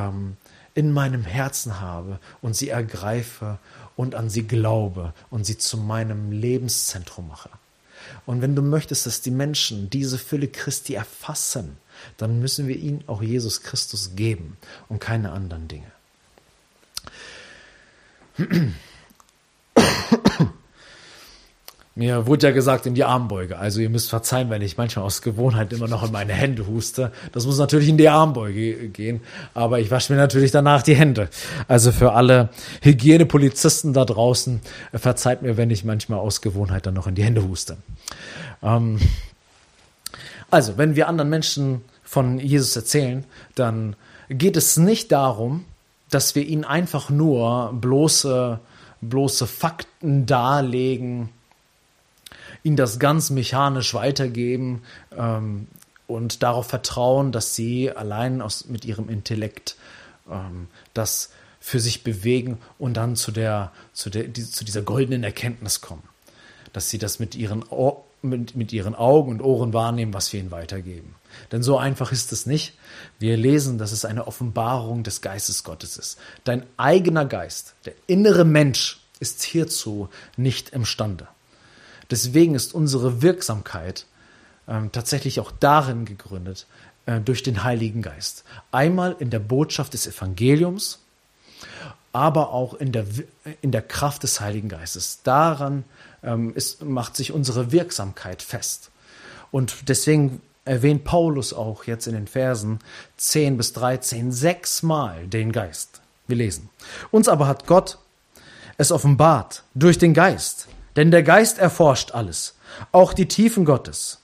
in meinem Herzen habe und sie ergreife und an sie glaube und sie zu meinem Lebenszentrum mache. Und wenn du möchtest, dass die Menschen diese Fülle Christi erfassen, dann müssen wir ihnen auch Jesus Christus geben und keine anderen Dinge. Mir wurde ja gesagt, in die Armbeuge. Also ihr müsst verzeihen, wenn ich manchmal aus Gewohnheit immer noch in meine Hände huste. Das muss natürlich in die Armbeuge gehen. Aber ich wasche mir natürlich danach die Hände. Also für alle Hygienepolizisten da draußen, verzeiht mir, wenn ich manchmal aus Gewohnheit dann noch in die Hände huste. Also, wenn wir anderen Menschen von Jesus erzählen, dann geht es nicht darum, dass wir ihnen einfach nur bloße Fakten darlegen, ihnen das ganz mechanisch weitergeben und darauf vertrauen, dass sie allein mit ihrem Intellekt das für sich bewegen und dann zu dieser goldenen Erkenntnis kommen. dass sie das mit ihren Augen und Ohren wahrnehmen, was wir ihnen weitergeben. Denn so einfach ist es nicht. Wir lesen, dass es eine Offenbarung des Geistes Gottes ist. Dein eigener Geist, der innere Mensch, ist hierzu nicht imstande. Deswegen ist unsere Wirksamkeit tatsächlich auch darin gegründet, durch den Heiligen Geist. Einmal in der Botschaft des Evangeliums, aber auch in der Kraft des Heiligen Geistes. Daran macht sich unsere Wirksamkeit fest. Und deswegen erwähnt Paulus auch jetzt in den Versen 10 bis 13 6-mal den Geist. Wir lesen. Uns aber hat Gott es offenbart durch den Geist, denn der Geist erforscht alles, auch die Tiefen Gottes.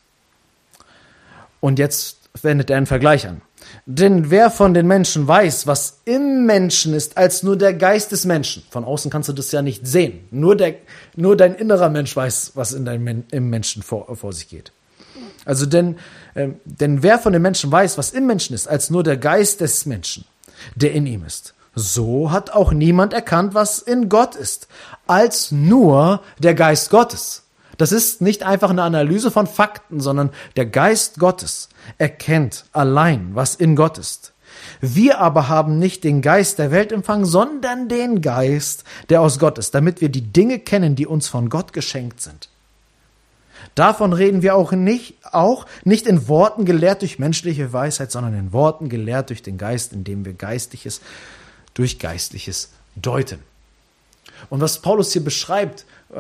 Und jetzt wendet er einen Vergleich an. Denn wer von den Menschen weiß, was im Menschen ist, als nur der Geist des Menschen? Von außen kannst du das ja nicht sehen. Nur dein innerer Mensch weiß, was im Menschen vor sich geht. Also denn wer von den Menschen weiß, was im Menschen ist, als nur der Geist des Menschen, der in ihm ist? So hat auch niemand erkannt, was in Gott ist, als nur der Geist Gottes. Das ist nicht einfach eine Analyse von Fakten, sondern der Geist Gottes erkennt allein, was in Gott ist. Wir aber haben nicht den Geist der Welt empfangen, sondern den Geist, der aus Gott ist, damit wir die Dinge kennen, die uns von Gott geschenkt sind. Davon reden wir auch nicht in Worten gelehrt durch menschliche Weisheit, sondern in Worten gelehrt durch den Geist, indem wir Geistliches durch Geistliches deuten. Und was Paulus hier beschreibt,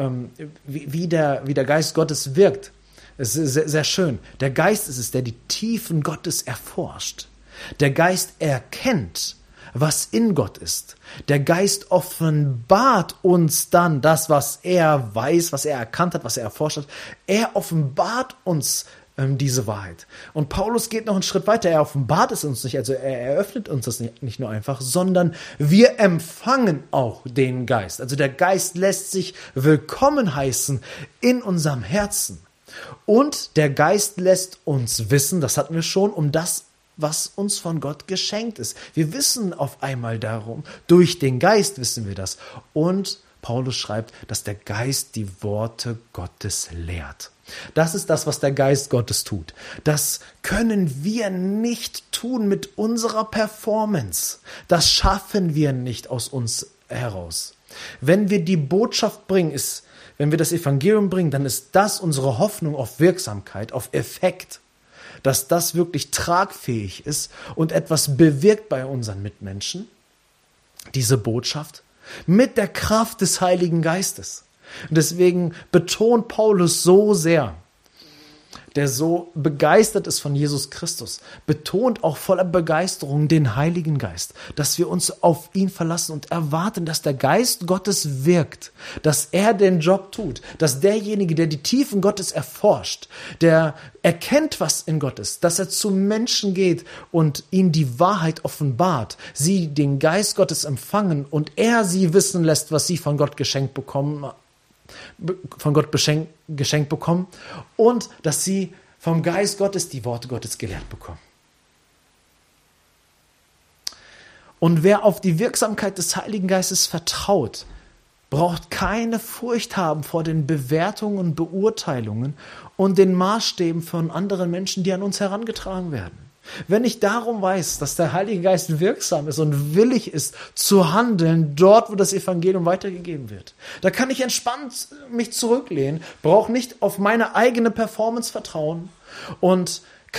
wie der Geist Gottes wirkt, ist sehr, sehr schön. Der Geist ist es, der die Tiefen Gottes erforscht. Der Geist erkennt, was in Gott ist. Der Geist offenbart uns dann das, was er weiß, was er erkannt hat, was er erforscht hat. Er offenbart uns diese Wahrheit. Und Paulus geht noch einen Schritt weiter. Er offenbart es uns nicht, also er eröffnet uns das nicht nur einfach, sondern wir empfangen auch den Geist. Also der Geist lässt sich willkommen heißen in unserem Herzen. Und der Geist lässt uns wissen, das hatten wir schon, um das, was uns von Gott geschenkt ist. Wir wissen auf einmal darum, durch den Geist wissen wir das. Und Paulus schreibt, dass der Geist die Worte Gottes lehrt. Das ist das, was der Geist Gottes tut. Das können wir nicht tun mit unserer Performance. Das schaffen wir nicht aus uns heraus. Wenn wir die Botschaft bringen, wenn wir das Evangelium bringen, dann ist das unsere Hoffnung auf Wirksamkeit, auf Effekt, dass das wirklich tragfähig ist und etwas bewirkt bei unseren Mitmenschen, diese Botschaft, mit der Kraft des Heiligen Geistes. Und deswegen betont Paulus so sehr, der so begeistert ist von Jesus Christus, betont auch voller Begeisterung den Heiligen Geist, dass wir uns auf ihn verlassen und erwarten, dass der Geist Gottes wirkt, dass er den Job tut, dass derjenige, der die Tiefen Gottes erforscht, der erkennt, was in Gott ist, dass er zu Menschen geht und ihnen die Wahrheit offenbart, sie den Geist Gottes empfangen und er sie wissen lässt, was sie von Gott geschenkt bekommen und dass sie vom Geist Gottes die Worte Gottes gelehrt bekommen. Und wer auf die Wirksamkeit des Heiligen Geistes vertraut, braucht keine Furcht haben vor den Bewertungen und Beurteilungen und den Maßstäben von anderen Menschen, die an uns herangetragen werden. Wenn ich darum weiß, dass der Heilige Geist wirksam ist und willig ist zu handeln, dort, wo das Evangelium weitergegeben wird, da kann ich entspannt mich zurücklehnen, brauche nicht auf meine eigene Performance vertrauen und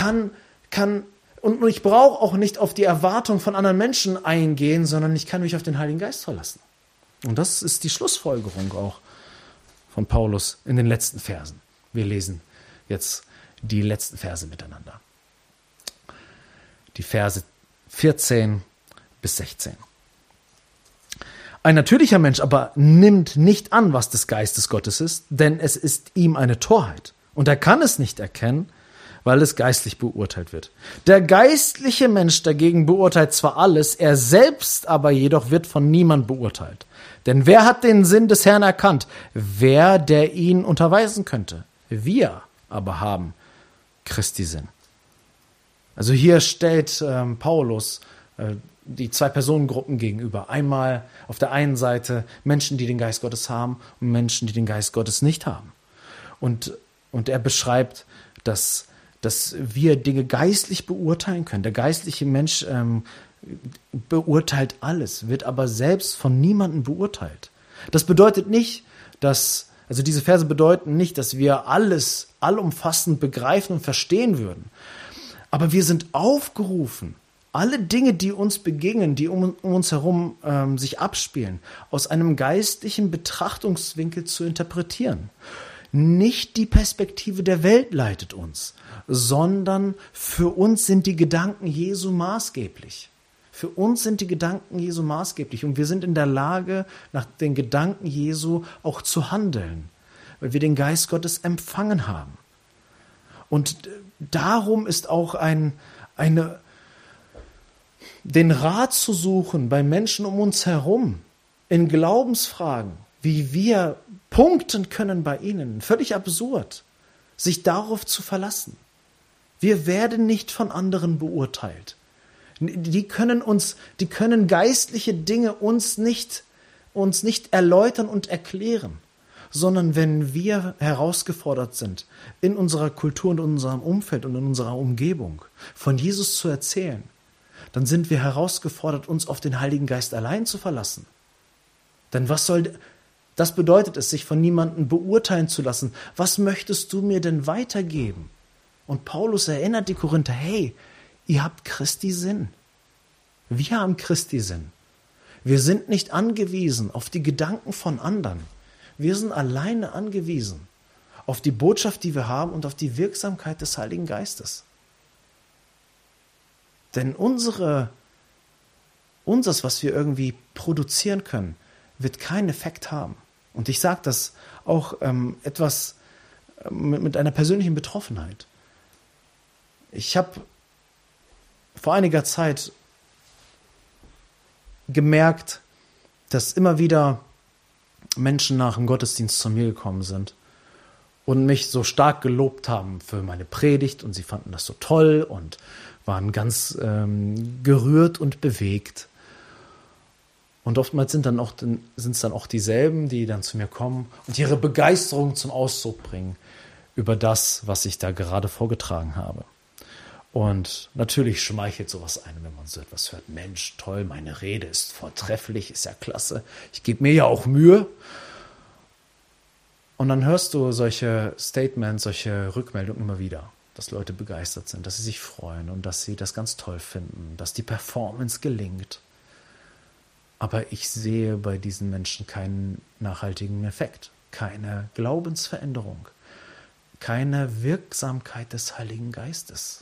ich brauche auch nicht auf die Erwartung von anderen Menschen eingehen, sondern ich kann mich auf den Heiligen Geist verlassen. Und das ist die Schlussfolgerung auch von Paulus in den letzten Versen. Wir lesen jetzt die letzten Verse miteinander. Die Verse 14 bis 16. Ein natürlicher Mensch aber nimmt nicht an, was des Geistes Gottes ist, denn es ist ihm eine Torheit. Und er kann es nicht erkennen, weil es geistlich beurteilt wird. Der geistliche Mensch dagegen beurteilt zwar alles, er selbst aber jedoch wird von niemand beurteilt. Denn wer hat den Sinn des Herrn erkannt? Wer, der ihn unterweisen könnte? Wir aber haben Christi Sinn. Also hier stellt Paulus die zwei Personengruppen gegenüber. Einmal auf der einen Seite Menschen, die den Geist Gottes haben und Menschen, die den Geist Gottes nicht haben. Und er beschreibt, dass wir Dinge geistlich beurteilen können. Der geistliche Mensch beurteilt alles, wird aber selbst von niemandem beurteilt. Das bedeutet nicht, also diese Verse bedeuten nicht, dass wir alles allumfassend begreifen und verstehen würden. Aber wir sind aufgerufen, alle Dinge, die uns begegnen, die um uns herum sich abspielen, aus einem geistlichen Betrachtungswinkel zu interpretieren. Nicht die Perspektive der Welt leitet uns, sondern für uns sind die Gedanken Jesu maßgeblich. Für uns sind die Gedanken Jesu maßgeblich und wir sind in der Lage, nach den Gedanken Jesu auch zu handeln, weil wir den Geist Gottes empfangen haben. Und darum ist auch den Rat zu suchen bei Menschen um uns herum in Glaubensfragen, wie wir punkten können bei ihnen, völlig absurd, sich darauf zu verlassen. Wir werden nicht von anderen beurteilt. Die können geistliche Dinge uns nicht erläutern und erklären, sondern wenn wir herausgefordert sind, in unserer Kultur und in unserem Umfeld und in unserer Umgebung von Jesus zu erzählen, dann sind wir herausgefordert, uns auf den Heiligen Geist allein zu verlassen. Denn das bedeutet es, sich von niemandem beurteilen zu lassen. Was möchtest du mir denn weitergeben? Und Paulus erinnert die Korinther, hey, ihr habt Christi Sinn. Wir haben Christi Sinn. Wir sind nicht angewiesen auf die Gedanken von anderen. Wir sind alleine angewiesen auf die Botschaft, die wir haben und auf die Wirksamkeit des Heiligen Geistes. Denn unseres, was wir irgendwie produzieren können, wird keinen Effekt haben. Und ich sage das auch etwas mit einer persönlichen Betroffenheit. Ich habe vor einiger Zeit gemerkt, dass immer wieder Menschen nach dem Gottesdienst zu mir gekommen sind und mich so stark gelobt haben für meine Predigt und sie fanden das so toll und waren ganz gerührt und bewegt. Und oftmals sind es dann auch dieselben, die dann zu mir kommen und ihre Begeisterung zum Ausdruck bringen über das, was ich da gerade vorgetragen habe. Und natürlich schmeichelt sowas einem, wenn man so etwas hört. Mensch, toll, meine Rede ist vortrefflich, ist ja klasse. Ich gebe mir ja auch Mühe. Und dann hörst du solche Statements, solche Rückmeldungen immer wieder, dass Leute begeistert sind, dass sie sich freuen und dass sie das ganz toll finden, dass die Performance gelingt. Aber ich sehe bei diesen Menschen keinen nachhaltigen Effekt, keine Glaubensveränderung, keine Wirksamkeit des Heiligen Geistes.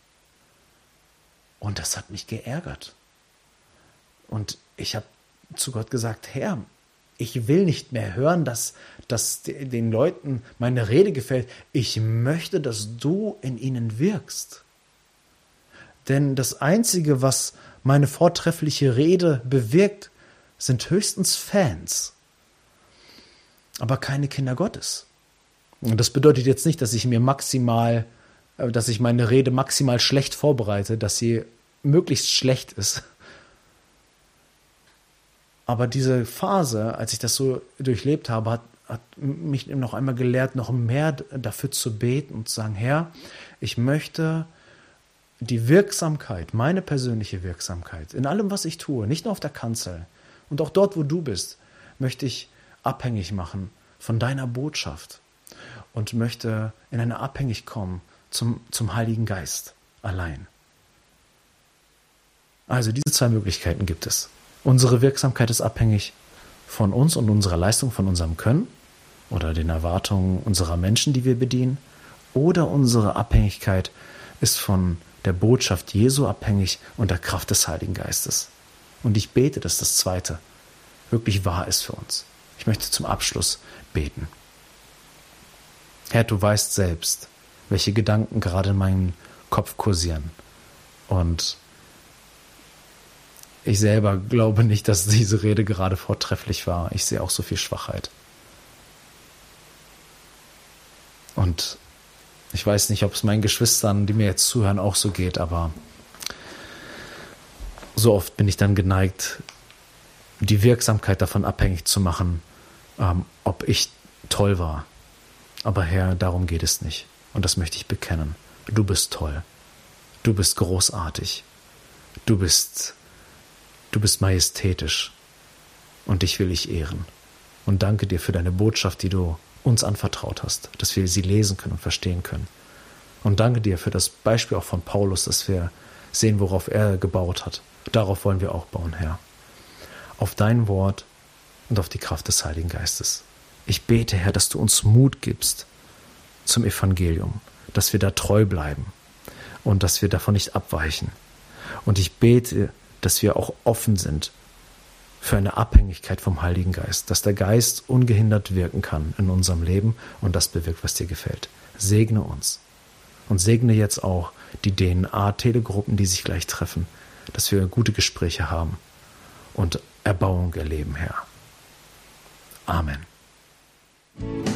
Und das hat mich geärgert. Und ich habe zu Gott gesagt, Herr, ich will nicht mehr hören, dass den Leuten meine Rede gefällt. Ich möchte, dass du in ihnen wirkst. Denn das Einzige, was meine vortreffliche Rede bewirkt, sind höchstens Fans, aber keine Kinder Gottes. Und das bedeutet jetzt nicht, dass ich meine Rede maximal schlecht vorbereite, dass sie möglichst schlecht ist. Aber diese Phase, als ich das so durchlebt habe, hat mich noch einmal gelehrt, noch mehr dafür zu beten und zu sagen, Herr, ich möchte die Wirksamkeit, meine persönliche Wirksamkeit, in allem, was ich tue, nicht nur auf der Kanzel und auch dort, wo du bist, möchte ich abhängig machen von deiner Botschaft und möchte in eine Abhängigkeit kommen zum Heiligen Geist allein. Also diese zwei Möglichkeiten gibt es. Unsere Wirksamkeit ist abhängig von uns und unserer Leistung, von unserem Können oder den Erwartungen unserer Menschen, die wir bedienen. Oder unsere Abhängigkeit ist von der Botschaft Jesu abhängig und der Kraft des Heiligen Geistes. Und ich bete, dass das Zweite wirklich wahr ist für uns. Ich möchte zum Abschluss beten. Herr, du weißt selbst, welche Gedanken gerade in meinem Kopf kursieren. Und ich selber glaube nicht, dass diese Rede gerade vortrefflich war. Ich sehe auch so viel Schwachheit. Und ich weiß nicht, ob es meinen Geschwistern, die mir jetzt zuhören, auch so geht, aber so oft bin ich dann geneigt, die Wirksamkeit davon abhängig zu machen, ob ich toll war. Aber Herr, darum geht es nicht. Und das möchte ich bekennen. Du bist toll. Du bist großartig. Du bist majestätisch. Und dich will ich ehren. Und danke dir für deine Botschaft, die du uns anvertraut hast, dass wir sie lesen können und verstehen können. Und danke dir für das Beispiel auch von Paulus, dass wir sehen, worauf er gebaut hat. Darauf wollen wir auch bauen, Herr. Auf dein Wort und auf die Kraft des Heiligen Geistes. Ich bete, Herr, dass du uns Mut gibst zum Evangelium, dass wir da treu bleiben und dass wir davon nicht abweichen. Und ich bete, dass wir auch offen sind für eine Abhängigkeit vom Heiligen Geist, dass der Geist ungehindert wirken kann in unserem Leben und das bewirkt, was dir gefällt. Segne uns und segne jetzt auch die DNA-Telegruppen, die sich gleich treffen, dass wir gute Gespräche haben und Erbauung erleben, Herr. Amen.